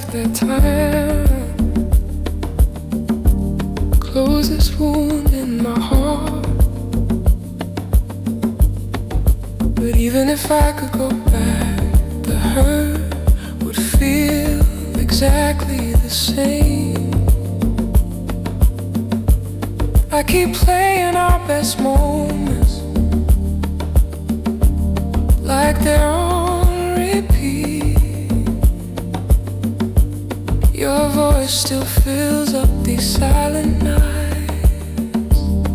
their time. Close this wound in my heart. But even if I could go back, the hurt would feel exactly the same. I keep playing our best moments like they're on repeat. Your voice still fills up these silent nights.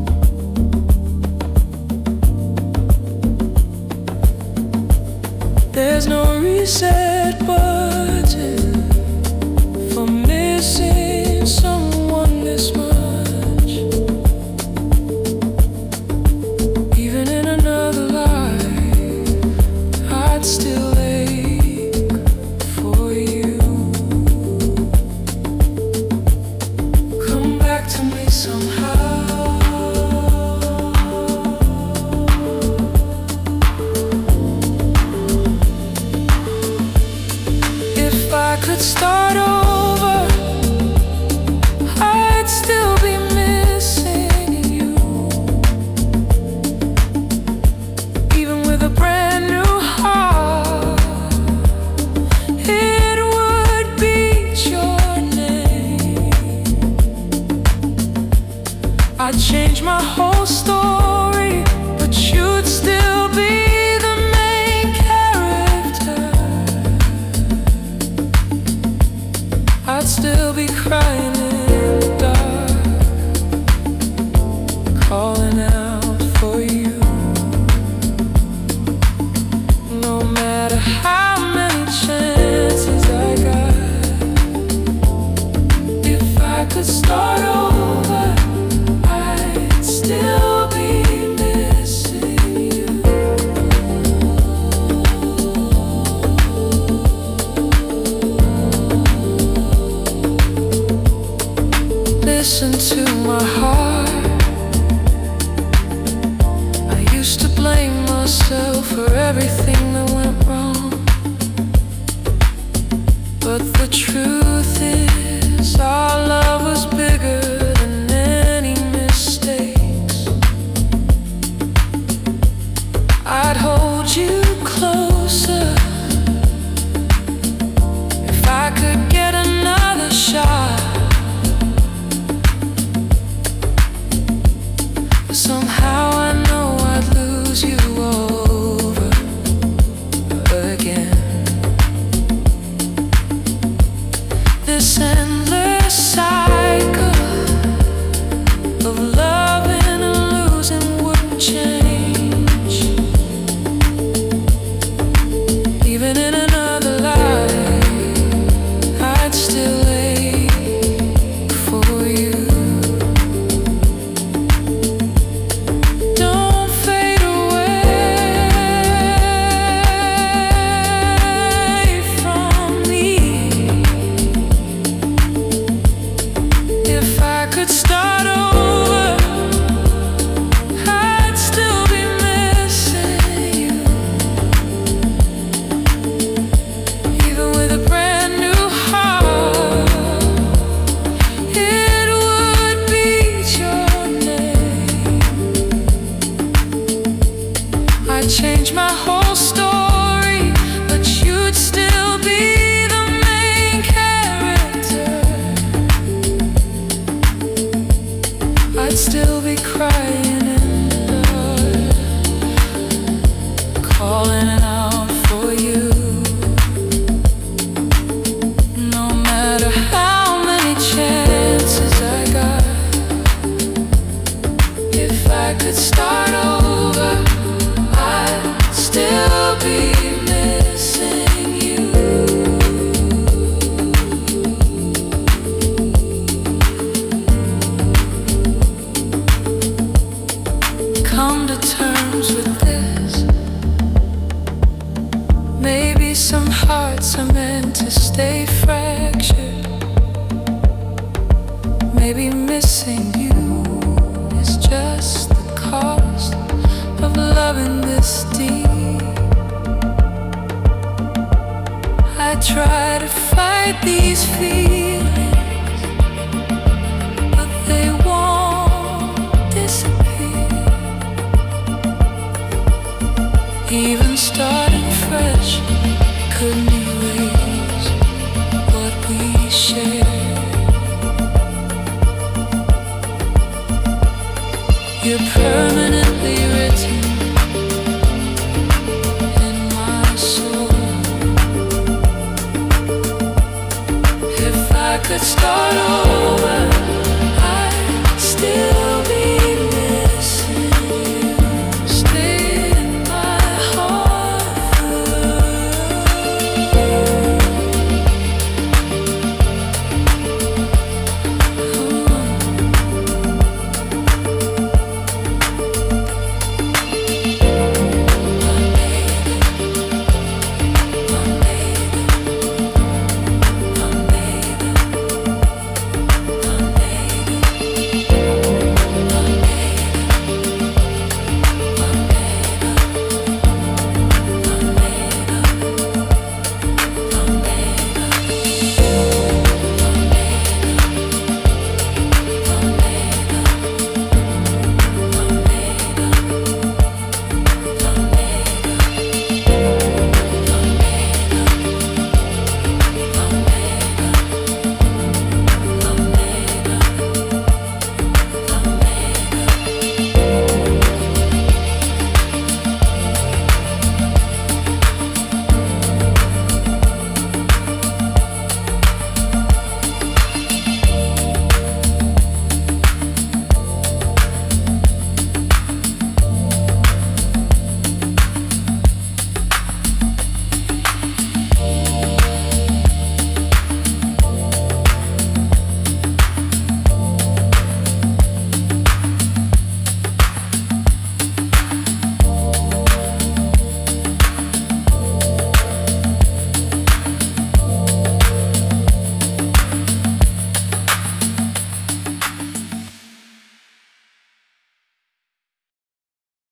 There's no reset button for missing someone this much. Even in another life, I'd still ache for you. Come back to me somehow. If I could start over, I'd still be missing you. Even with a brand new heart, it would beat your name. I'd change my whole story, but you'd still be the main character. I'd still be crying in the dark, calling out for you. No matter how many chances I got, if I could start over, I'd still be missing you. Listen to my heart. I used to blame myself for everything that went wrong, but the truth is our love was bigger than any mistakes. I'd hold you closer if I could get another shot. Somehow I know I'd lose you over again. This endless cycle of loving and losing wouldn't change. Even in another life, I'd still ache for you. Change my whole story, but you'd still be the main character. I'd still be crying in the dark, calling out for you. No matter how many chances I got, if I could start over, still be missing you. Come to terms with this. Maybe some hearts are meant to stay fractured. Maybe missing you is just the cost of loving this deep. I try to fight hide these feelings, but they won't disappear. Even starting fresh couldn't erase what we shared. You're permanently written in my soul. If I could start over